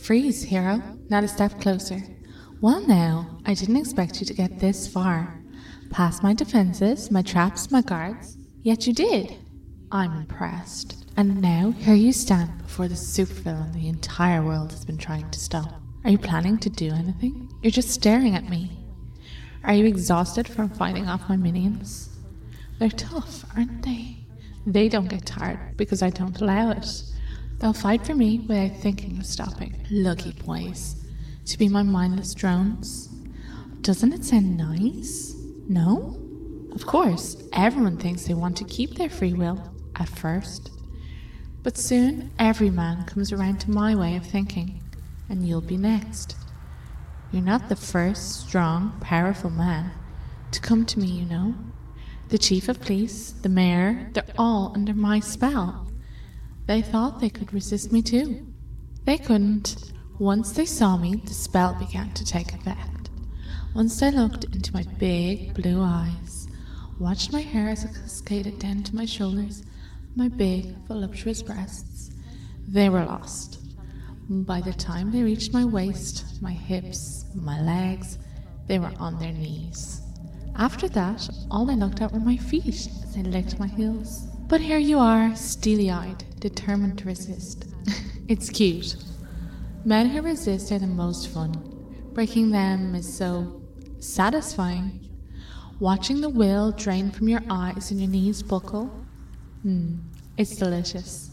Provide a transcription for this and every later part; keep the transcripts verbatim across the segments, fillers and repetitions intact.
Freeze, hero. Not a step closer. Well now, I didn't expect you to get this far. Past my defenses, my traps, my guards. Yet you did. I'm impressed. And now here you stand before the supervillain the entire world has been trying to stop. Are you planning to do anything? You're just staring at me. Are you exhausted from fighting off my minions? They're tough, aren't they? They don't get tired because I don't allow it. They'll fight for me without thinking of stopping. Lucky boys. To be my mindless drones. Doesn't it sound nice? No? Of course, everyone thinks they want to keep their free will at first. But soon, every man comes around to my way of thinking, and you'll be next. You're not the first strong, powerful man to come to me, you know. The chief of police, the mayor, they're all under my spell. They thought they could resist me too. They couldn't. Once they saw me, the spell began to take effect. Once they looked into my big blue eyes, watched my hair as it cascaded down to my shoulders, my big, voluptuous breasts, they were lost. By the time they reached my waist, my hips, my legs, they were on their knees. After that, all they looked at were my feet as they licked my heels. But here you are, steely-eyed, determined to resist. It's cute. Men who resist are the most fun. Breaking them is so satisfying. Watching the will drain from your eyes and your knees buckle, hmm, it's delicious.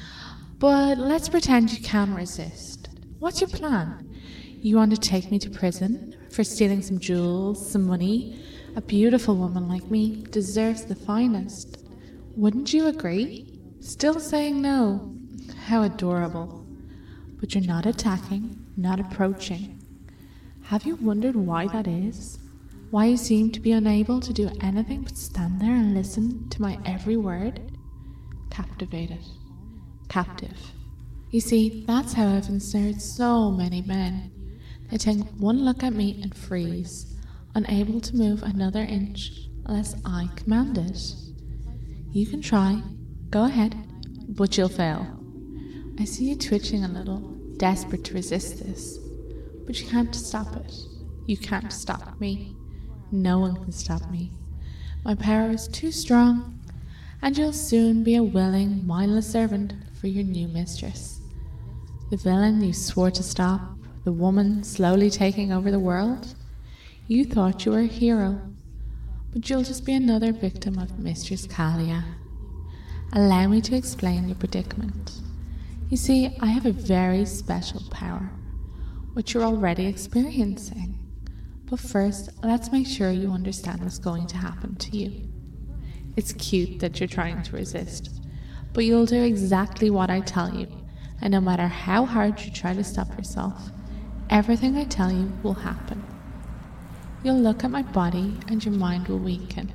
But let's pretend you can resist. What's your plan? You want to take me to prison for stealing some jewels, some money? A beautiful woman like me deserves the finest. Wouldn't you agree? Still saying no. How adorable. But you're not attacking, not approaching. Have you wondered why that is? Why you seem to be unable to do anything but stand there and listen to my every word? Captivated. Captive. You see, that's how I've ensnared so many men. They take one look at me and freeze, unable to move another inch unless I command it. You can try. Go ahead. But you'll fail. I see you twitching a little, desperate to resist this. But you can't stop it. You can't stop me. No one can stop me. My power is too strong, and you'll soon be a willing, mindless servant for your new mistress. The villain you swore to stop, the woman slowly taking over the world. You thought you were a hero, but you'll just be another victim of Mistress Kalia. Allow me to explain your predicament. You see, I have a very special power, which you're already experiencing. But first, let's make sure you understand what's going to happen to you. It's cute that you're trying to resist, but you'll do exactly what I tell you, and no matter how hard you try to stop yourself, everything I tell you will happen. You'll look at my body and your mind will weaken.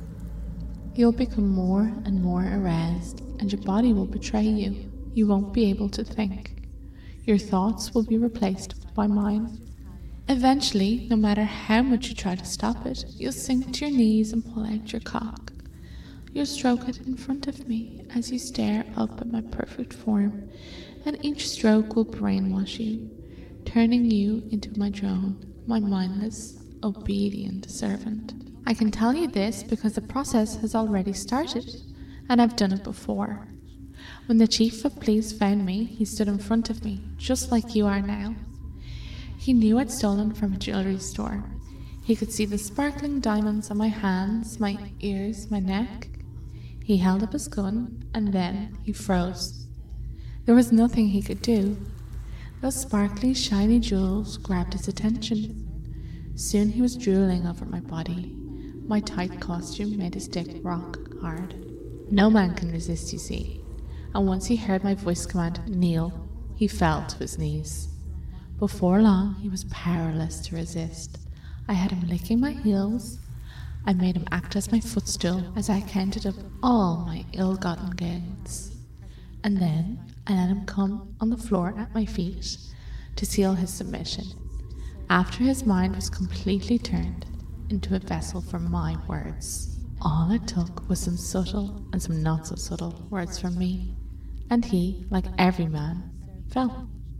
You'll become more and more aroused, and your body will betray you. You won't be able to think. Your thoughts will be replaced by mine. Eventually, no matter how much you try to stop it, you'll sink to your knees and pull out your cock. You'll stroke it in front of me as you stare up at my perfect form, and each stroke will brainwash you, turning you into my drone, my mindless, obedient servant. I can tell you this because the process has already started, and I've done it before. When the chief of police found me, he stood in front of me, just like you are now. He knew I'd stolen from a jewelry store. He could see the sparkling diamonds on my hands, my ears, my neck. He held up his gun, and then he froze. There was nothing he could do. Those sparkly, shiny jewels grabbed his attention. Soon he was drooling over my body. My tight costume made his dick rock hard. No man can resist, you see. And once he heard my voice command, kneel, he fell to his knees. Before long, he was powerless to resist. I had him licking my heels. I made him act as my footstool as I counted up all my ill-gotten gains. And then I let him come on the floor at my feet to seal his submission, after his mind was completely turned into a vessel for my words. All it took was some subtle and some not so subtle words from me, and he, like every man, fell.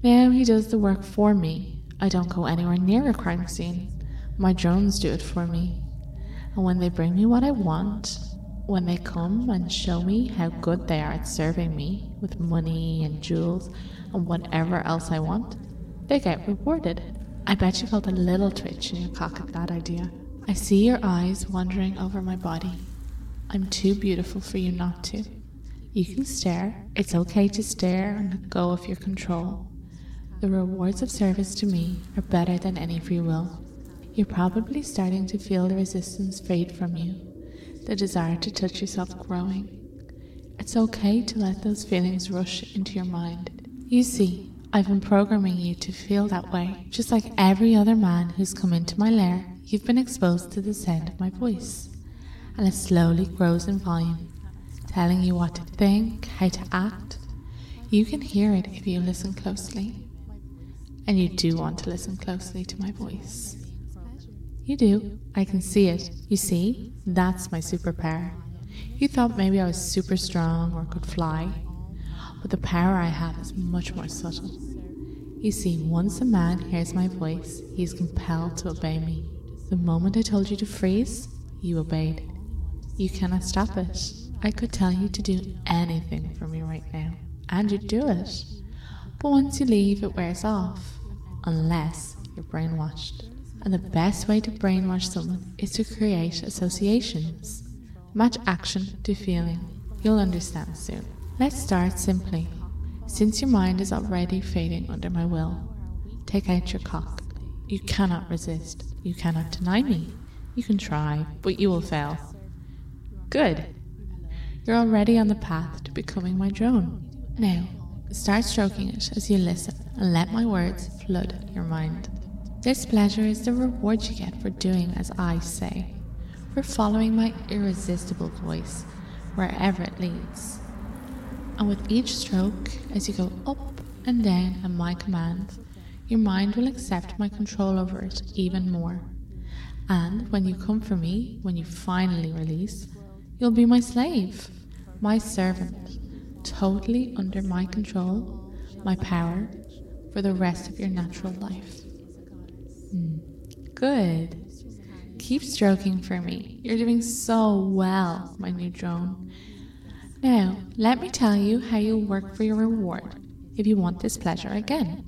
Now he does the work for me. I don't go anywhere near a crime scene. My drones do it for me. And when they bring me what I want, when they come and show me how good they are at serving me with money and jewels and whatever else I want, they get rewarded. I bet you felt a little twitch in your cock at that idea. I see your eyes wandering over my body. I'm too beautiful for you not to. You can stare. It's okay to stare and let go of your control. The rewards of service to me are better than any free will. You're probably starting to feel the resistance fade from you, the desire to touch yourself growing. It's okay to let those feelings rush into your mind. You see, I've been programming you to feel that way. Just like every other man who's come into my lair, you've been exposed to the sound of my voice, and it slowly grows in volume, telling you what to think, how to act. You can hear it if you listen closely. And you do want to listen closely to my voice. You do. I can see it. You see? That's my superpower. You thought maybe I was super strong or could fly, but the power I have is much more subtle. You see, once a man hears my voice, he is compelled to obey me. The moment I told you to freeze, you obeyed. You cannot stop it. I could tell you to do anything for me right now, and you'd do it. But once you leave, it wears off, unless you're brainwashed. And the best way to brainwash someone is to create associations. Match action to feeling. You'll understand soon. Let's start simply. Since your mind is already fading under my will, take out your cock. You cannot resist. You cannot deny me. You can try, but you will fail. Good. You're already on the path to becoming my drone. Now, start stroking it as you listen and let my words flood your mind. This pleasure is the reward you get for doing as I say, for following my irresistible voice wherever it leads. And with each stroke, as you go up and down at my command, your mind will accept my control over it even more. And when you come for me, when you finally release, you'll be my slave, my servant, totally under my control, my power, for the rest of your natural life. Hmm. Good. Keep stroking for me. You're doing so well, my new drone. Now, let me tell you how you'll work for your reward if you want this pleasure again.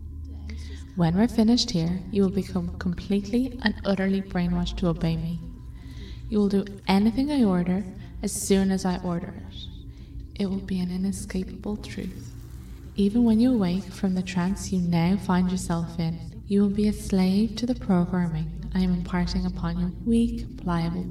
When we're finished here, you will become completely and utterly brainwashed to obey me. You will do anything I order as soon as I order it. It will be an inescapable truth. Even when you awake from the trance you now find yourself in, you will be a slave to the programming I am imparting upon your weak, pliable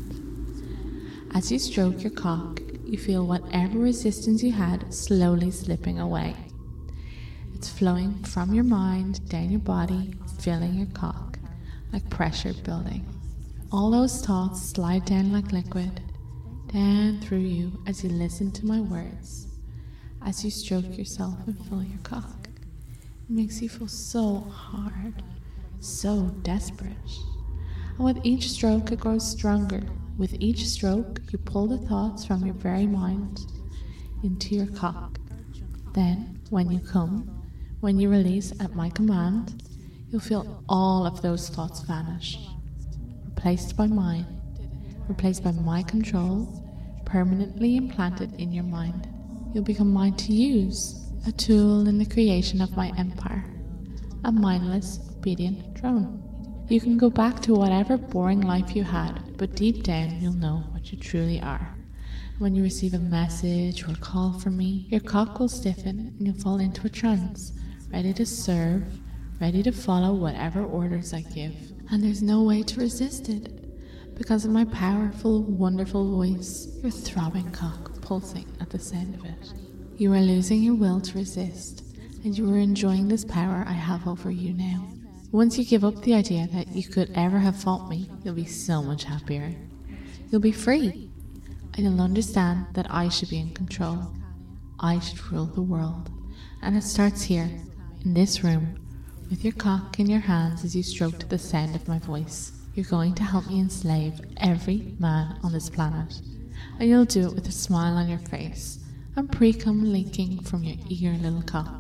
mind. As you stroke your cock, you feel whatever resistance you had slowly slipping away. It's flowing from your mind down your body, filling your cock, like pressure building. All those thoughts slide down like liquid, down through you as you listen to my words, as you stroke yourself and fill your cock. It makes you feel so hard, so desperate. And with each stroke it grows stronger. With each stroke you pull the thoughts from your very mind into your cock. Then, when you come, when you release at my command, you'll feel all of those thoughts vanish, replaced by mine, replaced by my control, permanently implanted in your mind. You'll become mine to use, a tool in the creation of my empire, a mindless, obedient drone. You can go back to whatever boring life you had, but deep down you'll know what you truly are. When you receive a message or a call from me, your cock will stiffen and you'll fall into a trance, ready to serve, ready to follow whatever orders I give. And there's no way to resist it, because of my powerful, wonderful voice, your throbbing cock pulsing at the sound of it. You are losing your will to resist, and you are enjoying this power I have over you now. Once you give up the idea that you could ever have fought me, you'll be so much happier. You'll be free, and you'll understand that I should be in control. I should rule the world. And it starts here, in this room, with your cock in your hands as you stroke to the sound of my voice. You're going to help me enslave every man on this planet, and you'll do it with a smile on your face and pre-cum leaking from your eager little cock.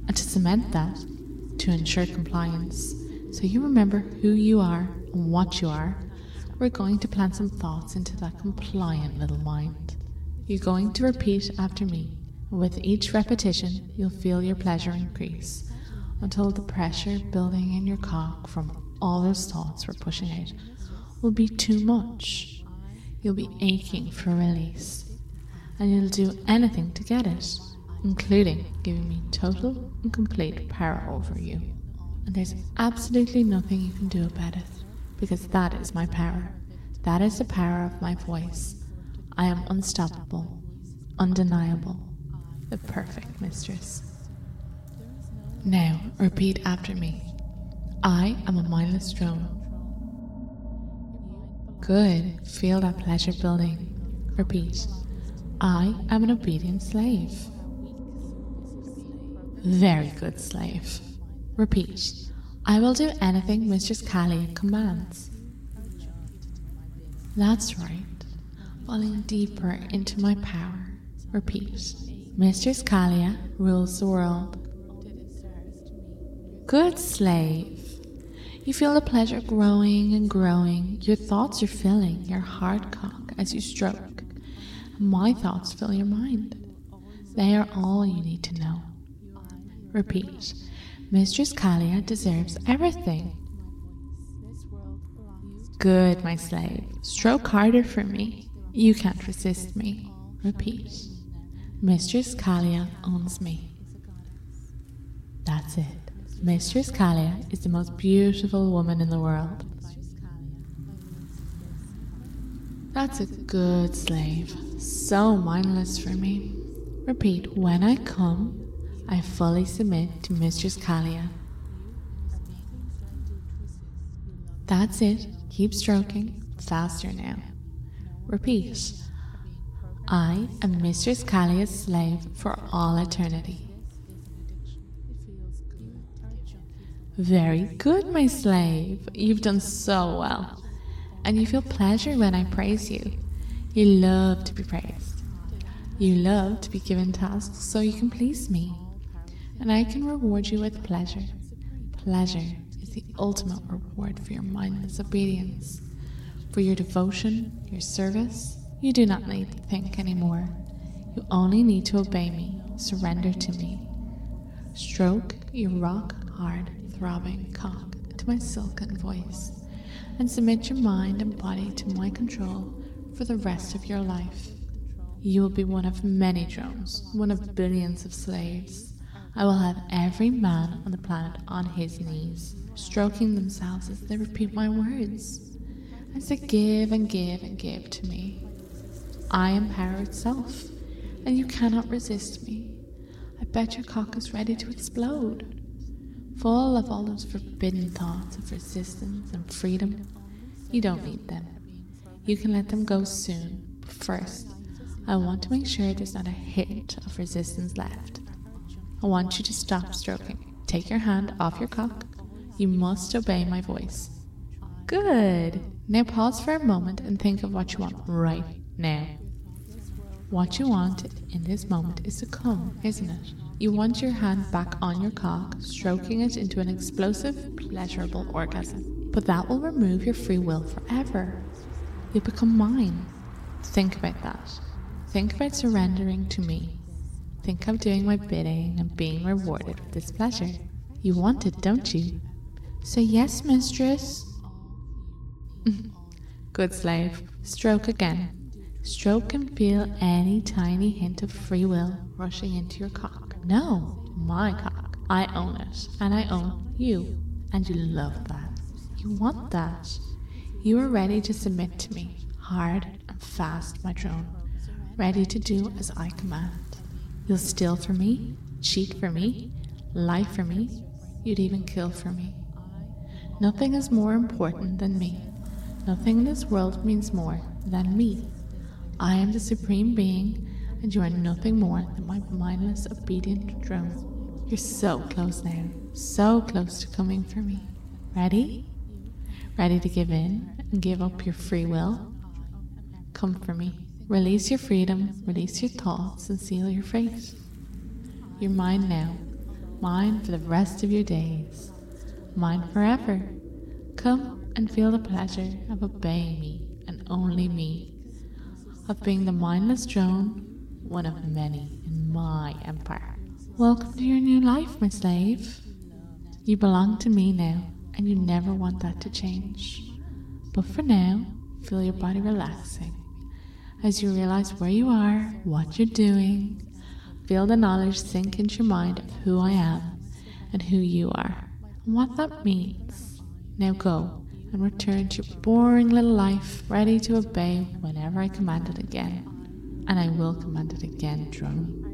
And to cement that, to ensure compliance, so you remember who you are and what you are, we're going to plant some thoughts into that compliant little mind. You're going to repeat after me, and with each repetition, you'll feel your pleasure increase until the pressure building in your cock from all those thoughts we're pushing out will be too much. You'll be aching for release, and you'll do anything to get it, including giving me total and complete power over you. And there's absolutely nothing you can do about it, because that is my power. That is the power of my voice. I am unstoppable, undeniable, the perfect mistress. Now, repeat after me. I am a mindless drone. Good. Feel that pleasure building. Repeat. I am an obedient slave. Very good, slave. Repeat. I will do anything Mistress Kalia commands. That's right. Falling deeper into my power. Repeat. Mistress Kalia rules the world. Good, slave. You feel the pleasure growing and growing. Your thoughts are filling your hard cock as you stroke. My thoughts fill your mind. They are all you need to know. Repeat. Mistress Kalia deserves everything. Good, my slave. Stroke harder for me. You can't resist me. Repeat. Mistress Kalia owns me. That's it. Mistress Kalia is the most beautiful woman in the world. That's a good slave. So mindless for me. Repeat. When I come, I fully submit to Mistress Kalia. That's it. Keep stroking. Faster now. Repeat. I am Mistress Kalia's slave for all eternity. Very good, my slave. You've done so well. And you feel pleasure when I praise you. You love to be praised. You love to be given tasks so you can please me. And I can reward you with pleasure. Pleasure is the ultimate reward for your mindless obedience. For your devotion, your service, you do not need to think anymore. You only need to obey me, surrender to me. Stroke your rock-hard, throbbing cock to my silken voice, and submit your mind and body to my control for the rest of your life. You will be one of many drones, one of billions of slaves. I will have every man on the planet on his knees, stroking themselves as they repeat my words, as they give and give and give to me. I am power itself, and you cannot resist me. I bet your cock is ready to explode. Full of all those forbidden thoughts of resistance and freedom. You don't need them. You can let them go soon, but first, I want to make sure there's not a hint of resistance left. I want you to stop stroking. Take your hand off your cock. You must obey my voice. Good. Now pause for a moment and think of what you want right now. What you want in this moment is to come, isn't it? You want your hand back on your cock, stroking it into an explosive, pleasurable orgasm. But that will remove your free will forever. You'll become mine. Think about that. Think about surrendering to me. Think of doing my bidding and being rewarded with this pleasure. You want it, don't you? Say yes, mistress. Good, slave. Stroke again. Stroke and feel any tiny hint of free will rushing into your cock. No, my cock. I own it, and I own you. And you love that. You want that. You are ready to submit to me, hard and fast, my drone. Ready to do as I command. You'll steal for me, cheat for me, lie for me. You'd even kill for me. Nothing is more important than me. Nothing in this world means more than me. I am the supreme being, and you are nothing more than my mindless, obedient drone. You're so close now, so close to coming for me. Ready? Ready to give in and give up your free will? Come for me. Release your freedom, release your thoughts, and seal your fate. You're mine now. mine for the rest of your days, mine forever. Come and feel the pleasure of obeying me and only me, of being the mindless drone, one of many in my empire. Welcome to your new life, my slave. You belong to me now, and you never want that to change. But for now, feel your body relaxing as you realize where you are, what you're doing. Feel the knowledge sink into your mind of who I am and who you are and what that means. Now go and return to your boring little life, ready to obey whenever I command it again. And I will command it again, drone.